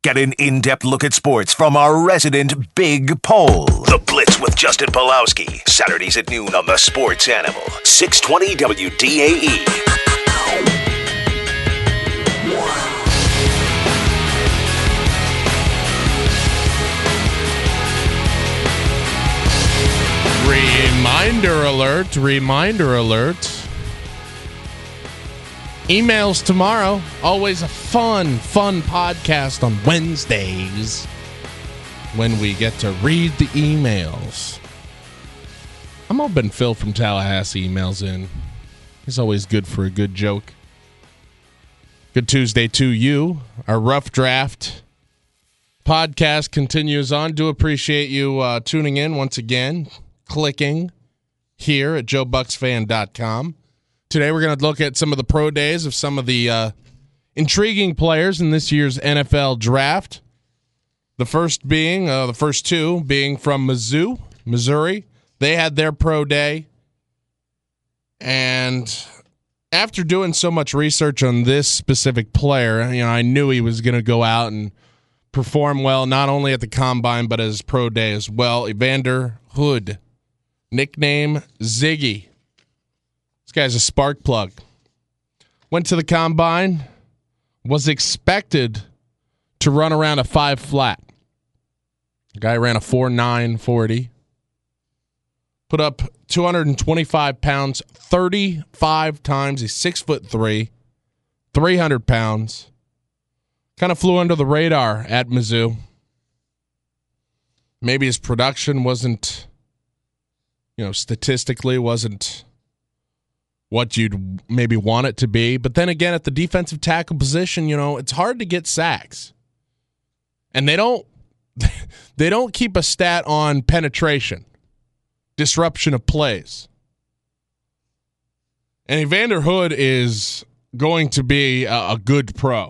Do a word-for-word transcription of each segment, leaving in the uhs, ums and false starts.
Get an in-depth look at sports from our resident Big Pole. The Blitz with Justin Pawlowski. Saturdays at noon on the Sports Animal. six twenty W D A E. Reminder alert, reminder alert. Emails tomorrow. Always a fun, fun podcast on Wednesdays when we get to read the emails. I'm hoping Phil from Tallahassee emails in. He's always good for a good joke. Good Tuesday to you. Our rough draft podcast continues on. Do appreciate you uh, tuning in once again, clicking here at joe bucks fan dot com. Today we're going to look at some of the pro days of some of the uh, intriguing players in this year's N F L draft. The first being, uh, the first two being from Mizzou, Missouri. They had their pro day. And after doing so much research on this specific player, you know, I knew he was going to go out and perform well, not only at the combine, but at his pro day as well. Evander Hood, nickname Ziggy. This guy's a spark plug. Went to the combine, was expected to run around a five flat. The guy ran a four nine forty. Put up two hundred twenty-five pounds thirty-five times. He's six foot three, three hundred pounds. Kind of flew under the radar at Mizzou. Maybe his production wasn't, you know, statistically wasn't what you'd maybe want it to be. But then again, at the defensive tackle position, you know, it's hard to get sacks. And they don't they don't keep a stat on penetration, disruption of plays. And Evander Hood is going to be a, a good pro.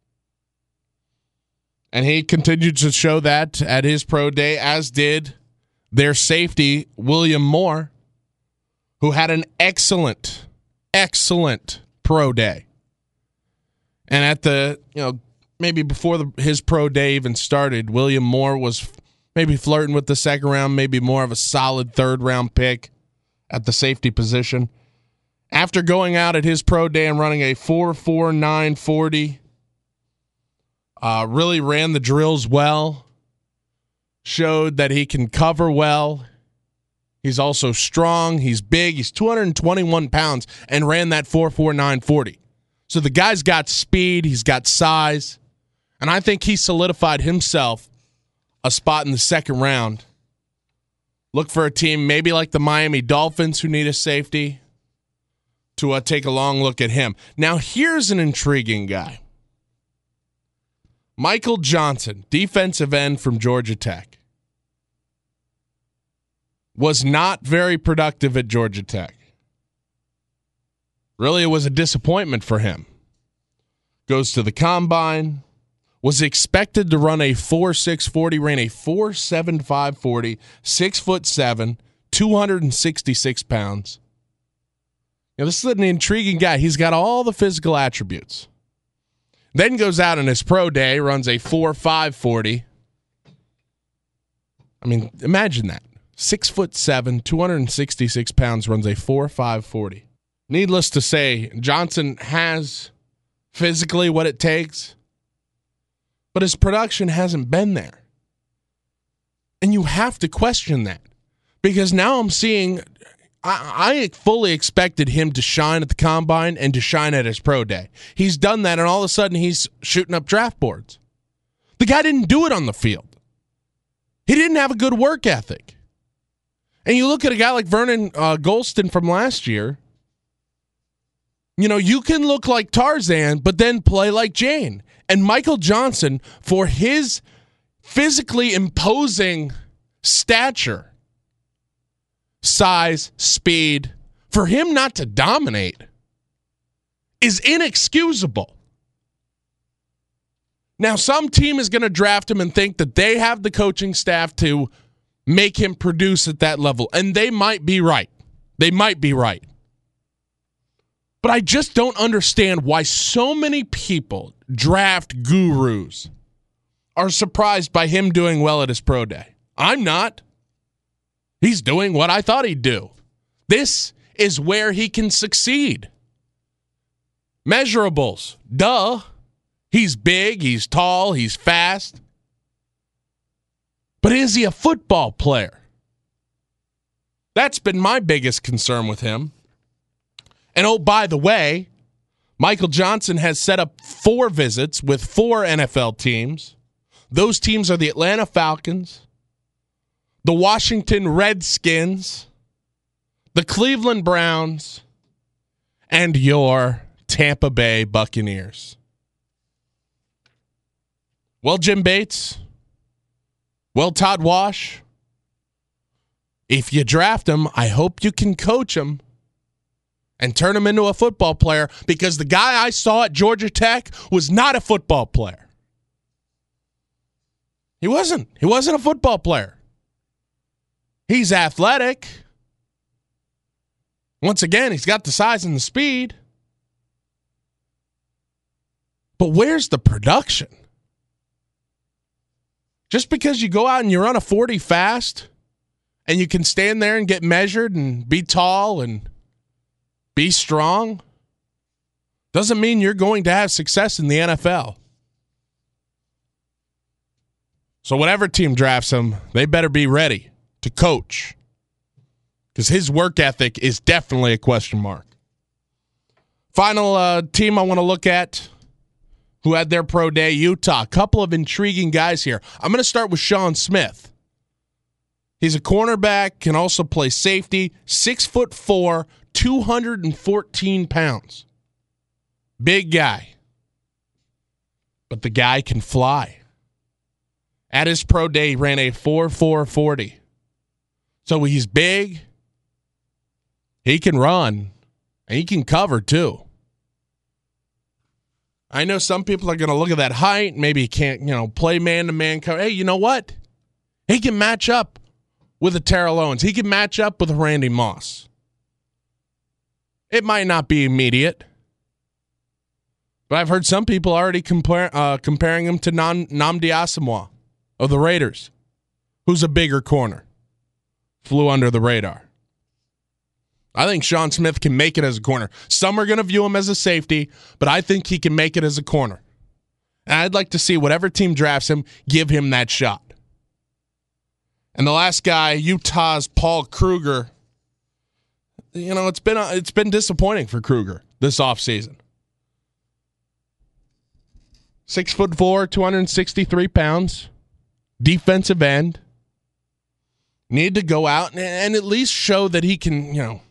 And he continued to show that at his pro day, as did their safety, William Moore, who had an excellent, excellent pro day. And at the, you know, maybe before the, his pro day even started, William Moore was maybe flirting with the second round, maybe more of a solid third round pick at the safety position. After going out at his pro day and running a four four nine forty, uh, really ran the drills well, showed that he can cover well. He's also strong. He's big. He's two hundred twenty-one pounds and ran that four four nine forty. So the guy's got speed. He's got size. And I think he solidified himself a spot in the second round. Look for a team maybe like the Miami Dolphins who need a safety to uh, take a long look at him. Now, here's an intriguing guy. Michael Johnson, defensive end from Georgia Tech. Was not very productive at Georgia Tech. Really, it was a disappointment for him. Goes to the combine. Was expected to run a four six forty, ran a four seven five forty, six foot seven, two hundred sixty-six pounds. Now, this is an intriguing guy. He's got all the physical attributes. Then goes out on his pro day, runs a four five forty. I mean, imagine that. Six foot seven, two hundred sixty-six pounds, runs a four five forty. Needless to say, Johnson has physically what it takes, but his production hasn't been there. And you have to question that, because now I'm seeing, I, I fully expected him to shine at the combine and to shine at his pro day. He's done that, and all of a sudden he's shooting up draft boards. The guy didn't do it on the field. He didn't have a good work ethic. And you look at a guy like Vernon uh, Golston from last year. You know, you can look like Tarzan, but then play like Jane. And Michael Johnson, for his physically imposing stature, size, speed, for him not to dominate is inexcusable. Now, some team is going to draft him and think that they have the coaching staff to make him produce at that level. And they might be right. They might be right. But I just don't understand why so many people draft gurus are surprised by him doing well at his pro day. I'm not. He's doing what I thought he'd do. This is where he can succeed. Measurables. Duh. He's big, he's tall, he's fast. But is he a football player? That's been my biggest concern with him. And oh, by the way, Michael Johnson has set up four visits with four N F L teams. Those teams are the Atlanta Falcons, the Washington Redskins, the Cleveland Browns, and your Tampa Bay Buccaneers. Well, Jim Bates, well, Todd Wash, if you draft him, I hope you can coach him and turn him into a football player, because the guy I saw at Georgia Tech was not a football player. He wasn't. He wasn't a football player. He's athletic. Once again, he's got the size and the speed. But where's the production? Just because you go out and you run a forty fast and you can stand there and get measured and be tall and be strong doesn't mean you're going to have success in the N F L. So whatever team drafts him, they better be ready to coach, because his work ethic is definitely a question mark. Final uh, team I want to look at who had their pro day, Utah. A couple of intriguing guys here. I'm going to start with Sean Smith. He's a cornerback, can also play safety, six foot four, two hundred fourteen pounds. Big guy. But the guy can fly. At his pro day, he ran a four four forty. So he's big. He can run. And he can cover, too. I know some people are going to look at that height. Maybe he can't, you know, play man-to-man cover. Hey, you know what? He can match up with a Terrell Owens. He can match up with a Randy Moss. It might not be immediate, but I've heard some people already compare, uh, comparing him to Nam- Nnamdi Asomugha of the Raiders, who's a bigger corner. Flew under the radar. I think Sean Smith can make it as a corner. Some are going to view him as a safety, but I think he can make it as a corner. And I'd like to see whatever team drafts him, give him that shot. And the last guy, Utah's Paul Kruger. You know, it's been it's been disappointing for Kruger this offseason. Six foot four, two hundred sixty-three pounds, defensive end. Need to go out and, and at least show that he can, you know,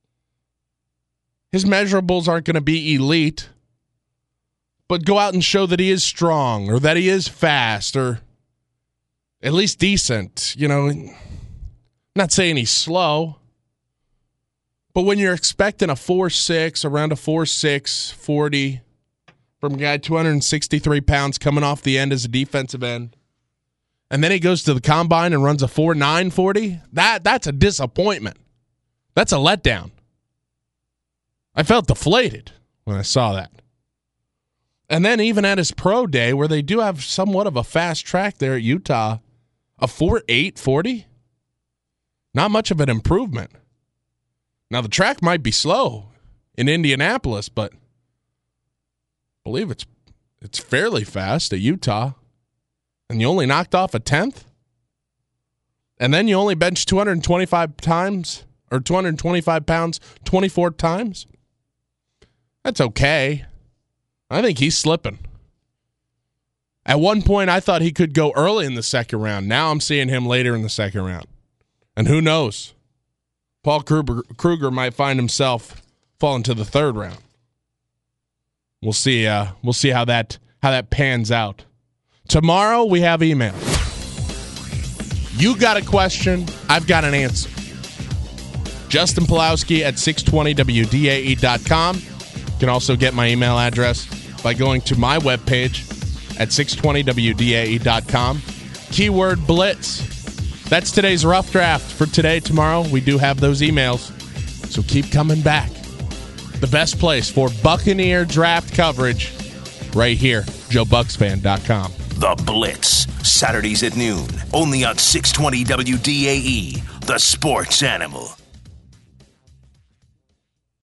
his measurables aren't going to be elite, but go out and show that he is strong or that he is fast or at least decent. You know, I'm not saying he's slow, but when you're expecting a four six, around a four six, forty from a guy two hundred sixty-three pounds coming off the end as a defensive end, and then he goes to the combine and runs a four nine forty, that, that's a disappointment. That's a letdown. I felt deflated when I saw that. And then even at his pro day, where they do have somewhat of a fast track there at Utah, a four eight forty, not much of an improvement. Now, the track might be slow in Indianapolis, but I believe it's it's fairly fast at Utah. And you only knocked off a tenth? And then you only benched two hundred twenty-five times, or two hundred twenty-five pounds twenty-four times? That's okay. I think he's slipping. At one point, I thought he could go early in the second round. Now I'm seeing him later in the second round. And who knows? Paul Kruger, Kruger might find himself falling to the third round. We'll see. Uh, we'll see how that how that pans out. Tomorrow we have email. You got a question, I've got an answer. Justin Pulowski at six twenty W D A E dot com. You can also get my email address by going to my webpage at six twenty W D A E dot com. Keyword Blitz. That's today's rough draft. For today, tomorrow, we do have those emails. So keep coming back. The best place for Buccaneer draft coverage right here, Joe Bucks Fan dot com. The Blitz, Saturdays at noon, only on six twenty W D A E, the sports animal.